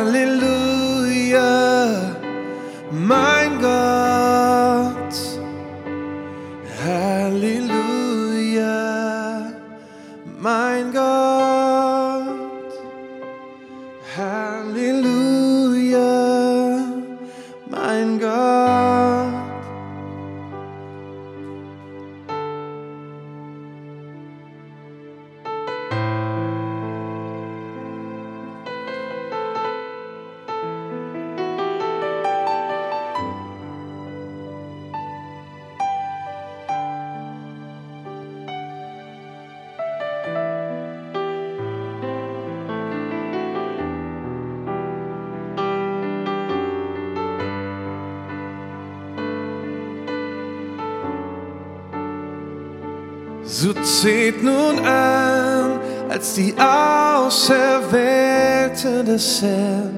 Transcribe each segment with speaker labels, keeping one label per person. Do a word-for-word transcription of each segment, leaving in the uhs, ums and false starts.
Speaker 1: Halleluja, mein Gott. Halleluja, mein Gott. Halleluja, mein Gott. So zieht nun an, als die Auserwählten des Herrn,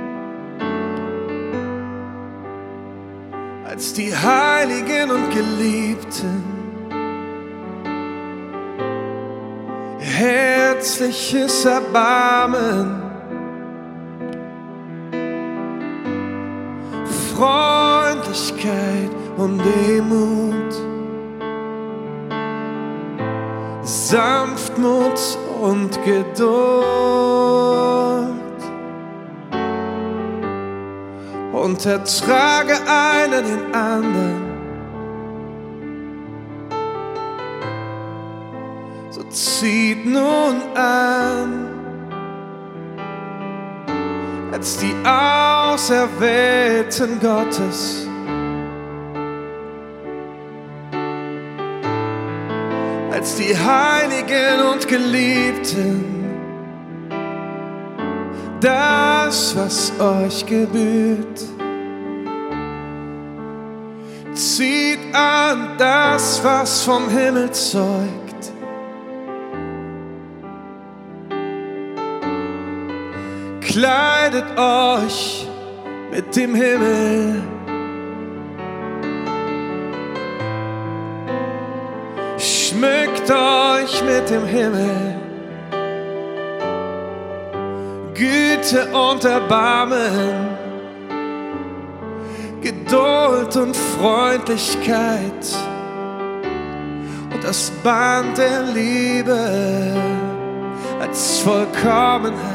Speaker 1: als die Heiligen und Geliebten, herzliches Erbarmen, Freundlichkeit und Demut, Sanftmut und Geduld und ertrage einer den anderen. So zieht nun an, als die Auserwählten Gottes, als die Heiligen und Geliebten, das, was euch gebührt. Zieht an das, was vom Himmel zeugt. Kleidet euch mit dem Himmel. Schmückt euch mit dem Himmel. Güte und Erbarmen, Geduld und Freundlichkeit und das Band der Liebe als Vollkommenheit.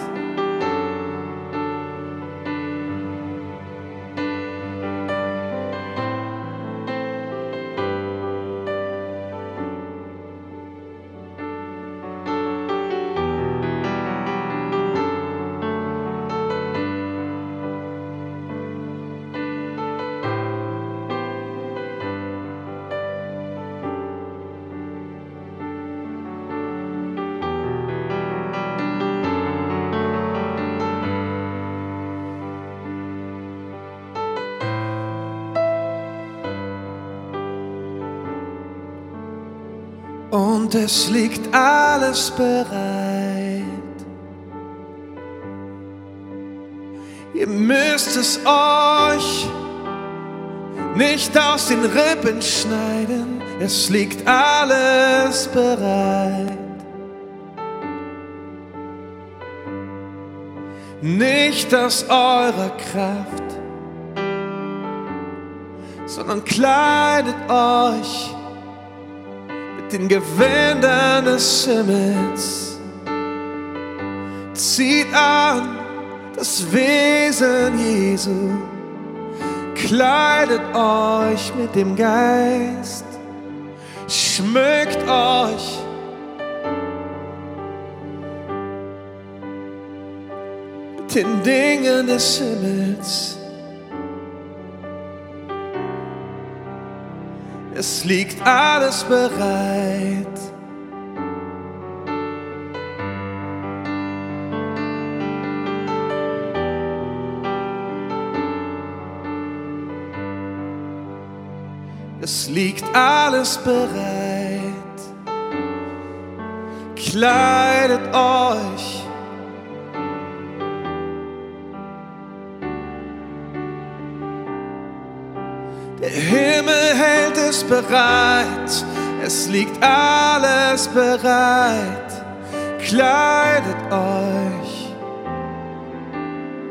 Speaker 1: Und es liegt alles bereit. Ihr müsst es euch nicht aus den Rippen schneiden. Es liegt alles bereit. Nicht aus eurer Kraft, sondern kleidet euch den Gewändern des Himmels. Zieht an das Wesen Jesu, kleidet euch mit dem Geist, schmückt euch mit den Dingen des Himmels. Es liegt alles bereit. Es liegt alles bereit. Kleidet euch. Der Himmel hält es bereit, es liegt alles bereit. Kleidet euch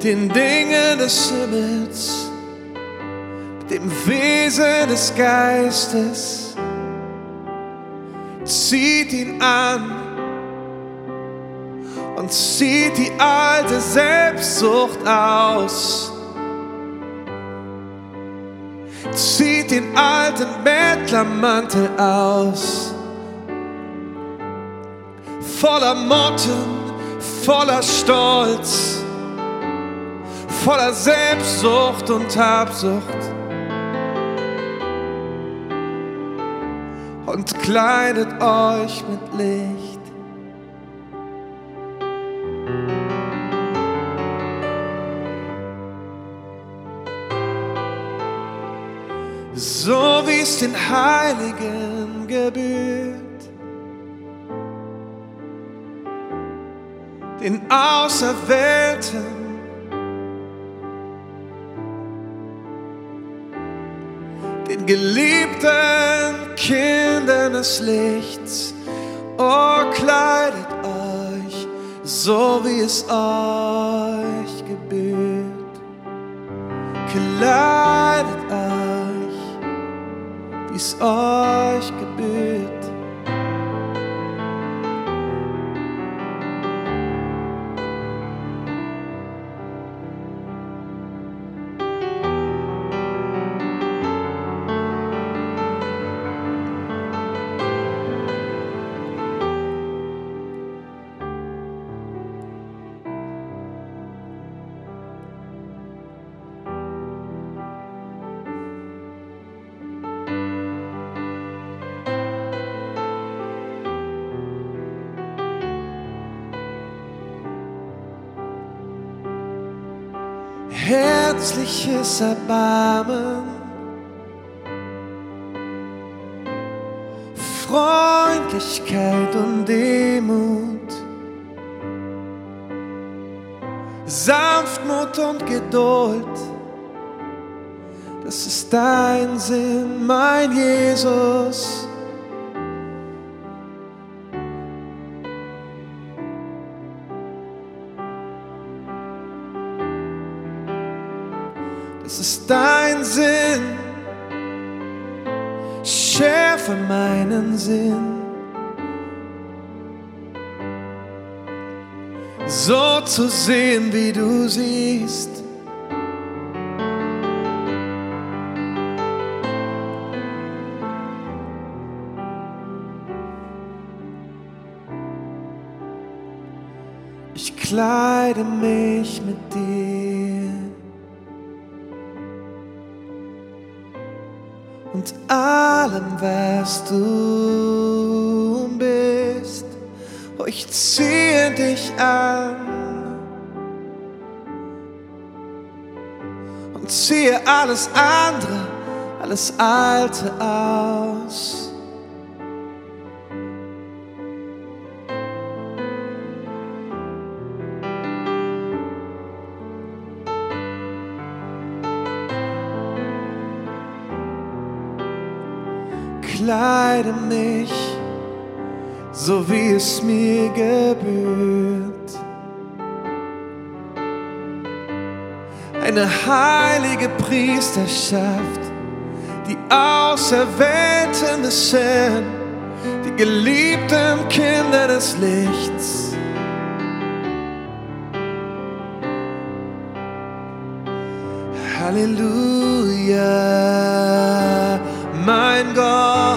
Speaker 1: den Dingen des Himmels, mit dem Wesen des Geistes. Zieht ihn an und zieht die alte Selbstsucht aus. Zieht den alten Bettlermantel aus. Voller Motten, voller Stolz, voller Selbstsucht und Habsucht. Und kleidet euch mit Licht. So wie es den Heiligen gebührt, den Auserwählten, den geliebten Kindern des Lichts. Oh, kleidet euch, so wie es euch gebührt. Kleidet euch, wie es euch gebührt. Herzliches Erbarmen, Freundlichkeit und Demut, Sanftmut und Geduld, das ist dein Sinn, mein Jesus. Das ist dein Sinn, schärfe meinen Sinn, so zu sehen, wie du siehst. Ich kleide mich mit dir und allem, was du bist. Oh, ich ziehe dich an und ziehe alles andere, alles Alte aus. Kleide mich, so wie es mir gebührt. Eine heilige Priesterschaft, die Auserwählten des Herrn, die geliebten Kinder des Lichts. Halleluja, mein Gott.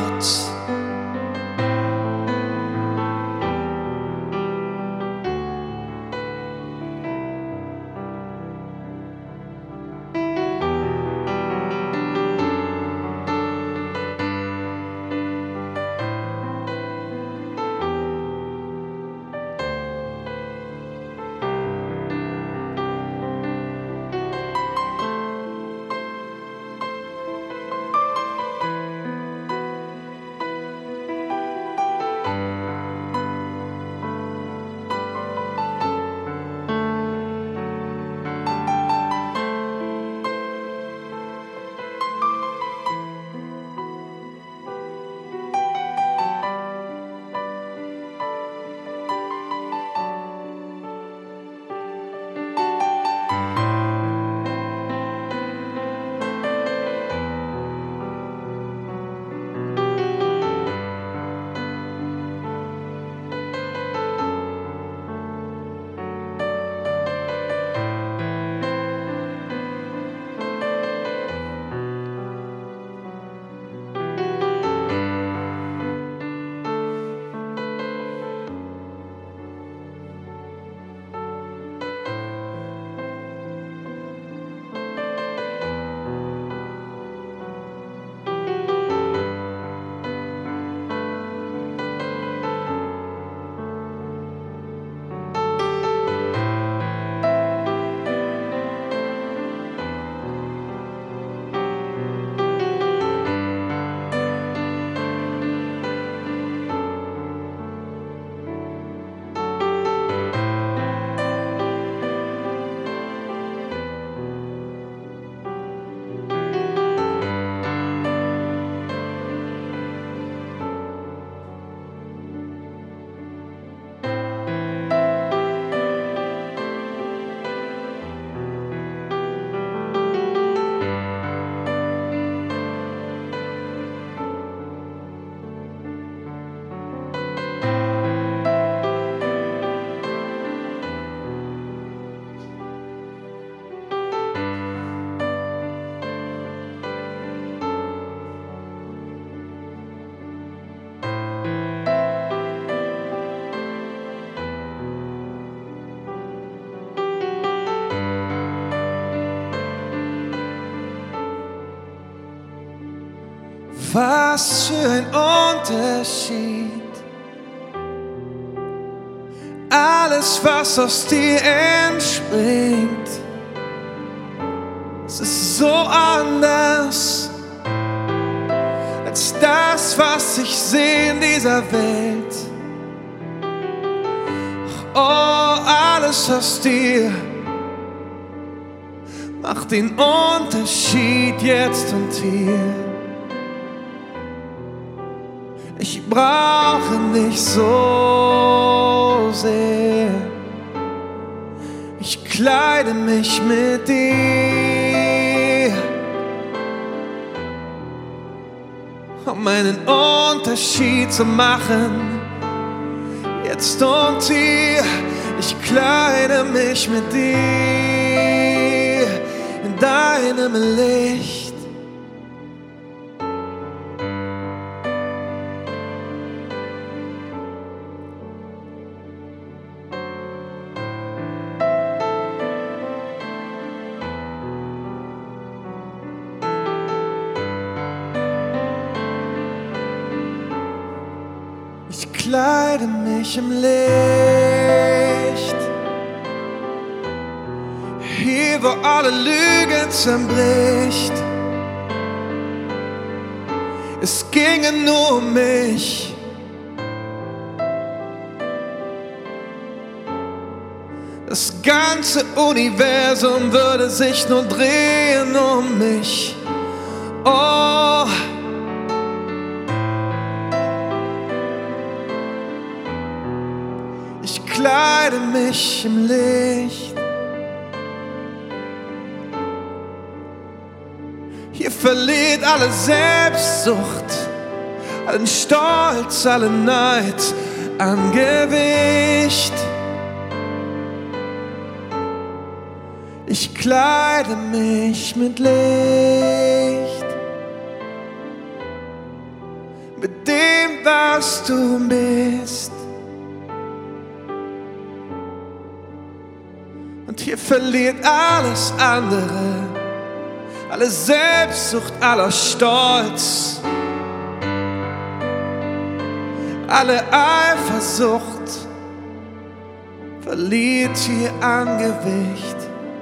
Speaker 1: Was für ein Unterschied. Alles, was aus dir entspringt, es ist so anders als das, was ich sehe in dieser Welt. Oh, alles aus dir macht den Unterschied jetzt und hier. Ich brauche dich so sehr. Ich kleide mich mit dir, um einen Unterschied zu machen. Jetzt und hier, ich kleide mich mit dir in deinem Licht. Ich kleide mich im Licht, hier wo alle Lügen zerbricht. Es ginge nur um mich. Das ganze Universum würde sich nur drehen um mich. Oh, ich kleide mich im Licht. Hier verliert alle Selbstsucht, allen Stolz, alle Neid an Gewicht. Ich kleide mich mit Licht, mit dem, was du bist. Und hier verliert alles andere, alle Selbstsucht, aller Stolz, alle Eifersucht verliert hier an Gewicht.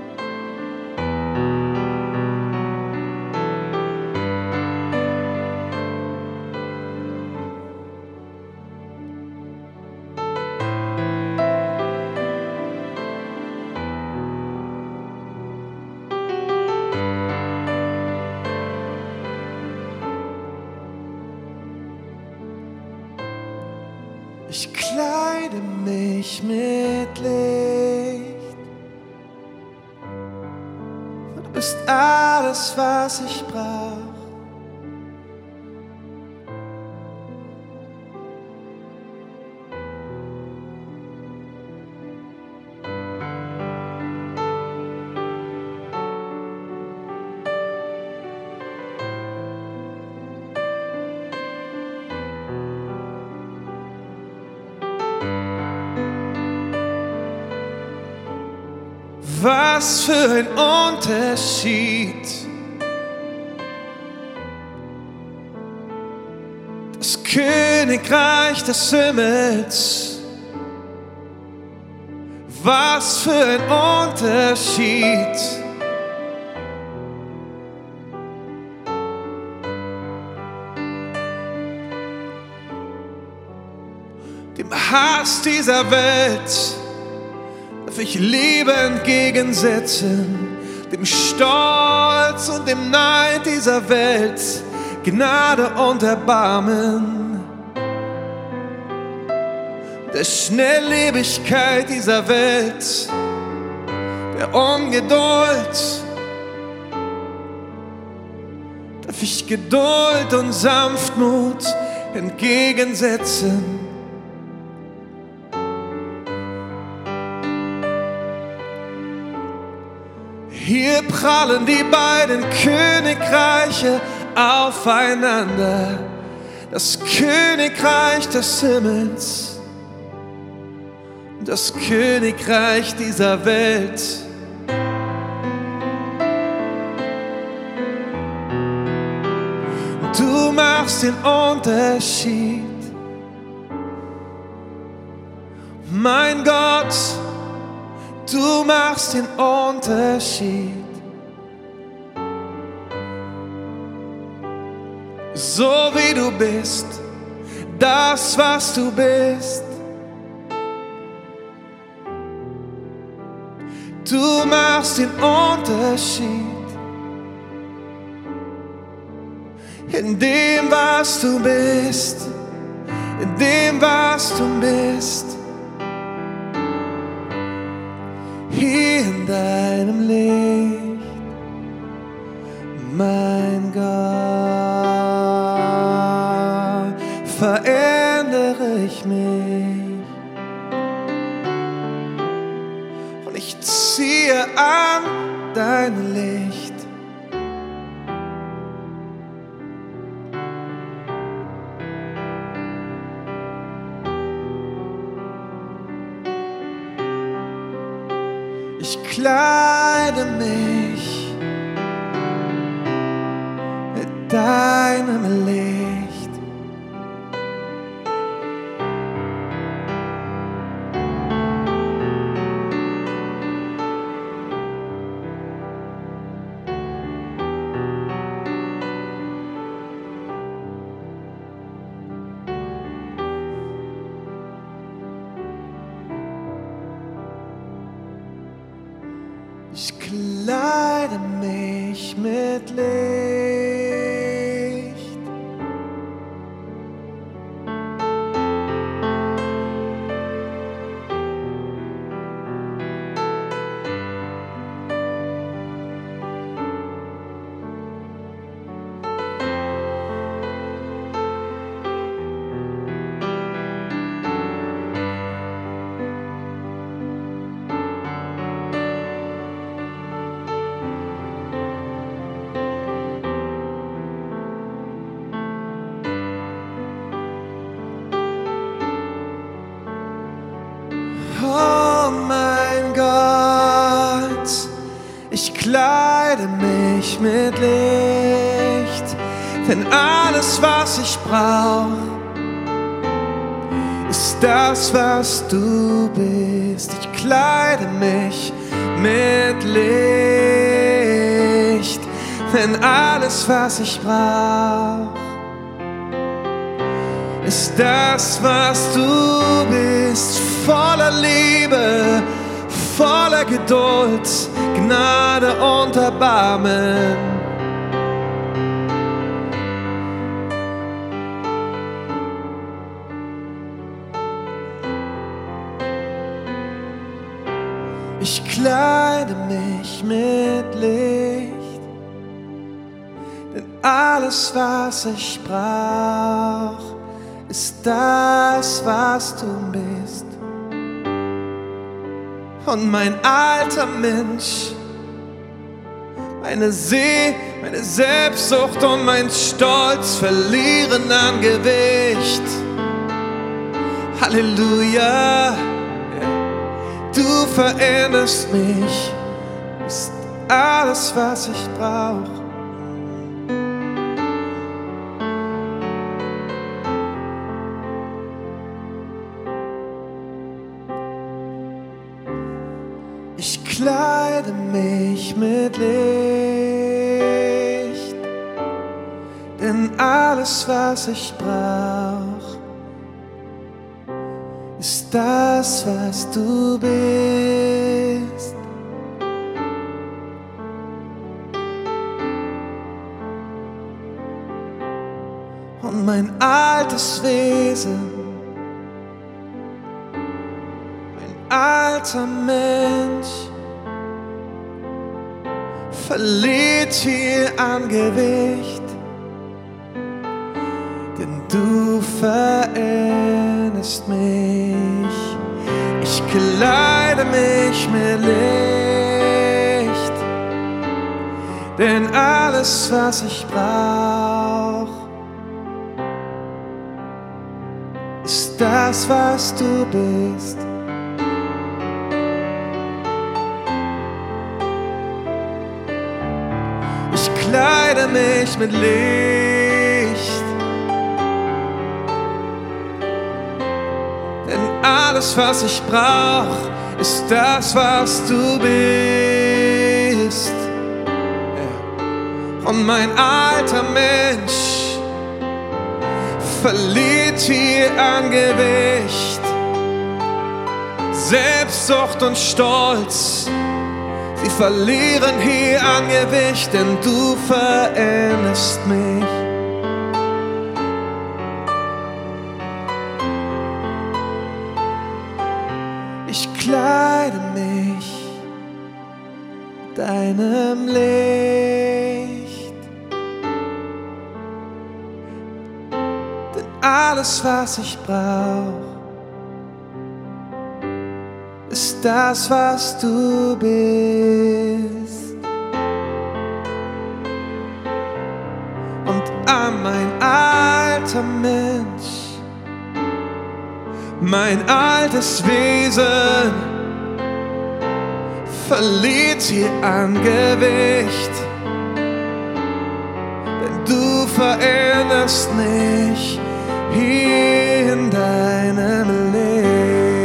Speaker 1: Ich kleide mich mit Licht. Du bist alles, was ich brauch. Was für ein Unterschied. Das Königreich des Himmels. Was für ein Unterschied. Dem Hass dieser Welt darf ich Liebe entgegensetzen, dem Stolz und dem Neid dieser Welt Gnade und Erbarmen, der Schnelllebigkeit dieser Welt, der Ungeduld, darf ich Geduld und Sanftmut entgegensetzen. Hier prallen die beiden Königreiche aufeinander. Das Königreich des Himmels und das Königreich dieser Welt. Du machst machst den Unterschied. Mein Gott, du machst den Unterschied. So wie du bist, das, was du bist. Du machst den Unterschied in dem, was du bist, in dem, was du bist. Hier in deinem Licht, mein Gott, verändere ich mich und ich ziehe an dein Licht. Ich kleide mich mit deinem Licht. Ich kleide mich mit Licht. Oh mein Gott, ich kleide mich mit Licht, denn alles, was ich brauch, ist das, was du bist. Ich kleide mich mit Licht, denn alles, was ich brauch, ist das, was du bist. Voller Liebe, voller Geduld, Gnade und Erbarmen. Ich kleide mich mit Licht, denn alles, was ich brauch, ist das, was du bist. Und mein alter Mensch, meine See, meine Selbstsucht und mein Stolz verlieren an Gewicht. Halleluja, du veränderst mich, bist alles, was ich brauch. Ich kleide mich mit Licht, denn alles, was ich brauch, ist das, was du bist. Und mein altes Wesen, alter Mensch, verliert hier an Gewicht, denn du veränderst mich. Ich kleide mich mit Licht, denn alles, was ich brauch, ist das, was du bist. Ich kleide mich mit Licht, alles, was ich brauch, ist das, was du bist. Ja. Und mein alter Mensch verliert hier an Gewicht. Selbstsucht und Stolz, sie verlieren hier an Gewicht, denn du veränderst mich. Ich kleide mich deinem Licht, denn alles, was ich brauch, ist das, was du bist. Und an mein alter Mensch, mein altes Wesen verliert hier an Gewicht, denn du veränderst mich hier in deinem Licht.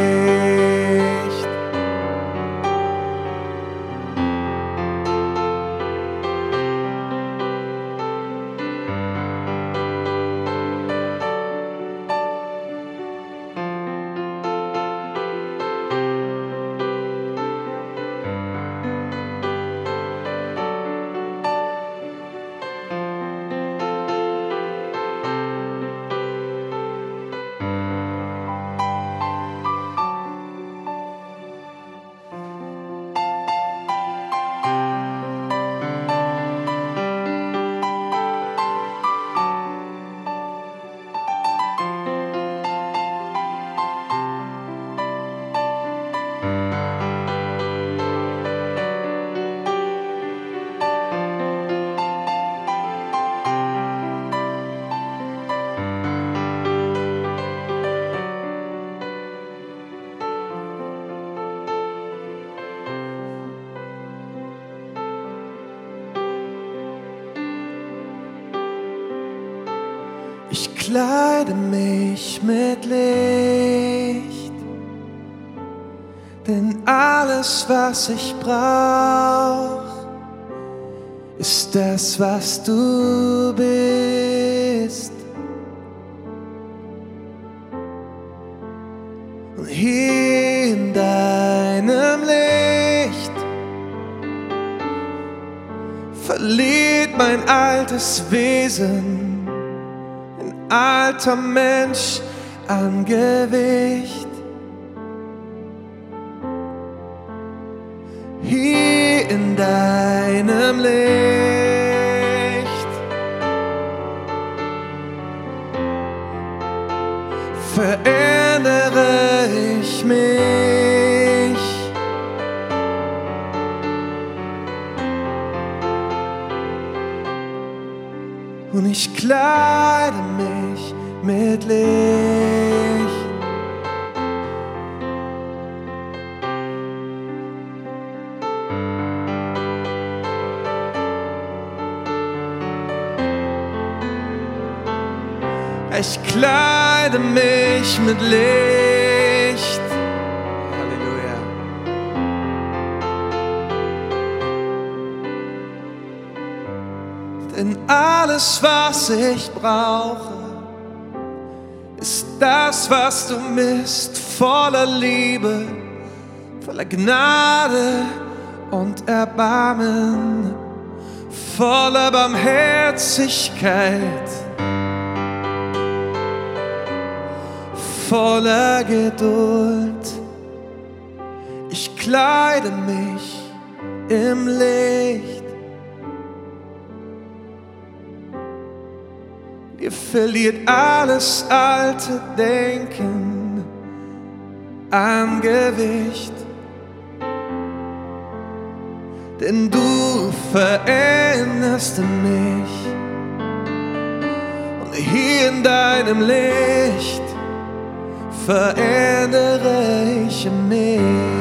Speaker 1: Ich kleide mich mit Licht, denn alles, was ich brauch, ist das, was du bist. Und hier in deinem Licht verliert mein altes Wesen, alter Mensch, an Gewicht. Hier in deinem Licht verändere ich mich. Und ich kleide mich mit Licht. Ich kleide mich mit Licht. Halleluja. Denn alles, was ich brauche, ist das, was du bist, voller Liebe, voller Gnade und Erbarmen, voller Barmherzigkeit, voller Geduld. Ich kleide mich im Licht. Ihr verliert alles alte Denken an Gewicht, denn du veränderst mich. Und hier in deinem Licht verändere ich mich.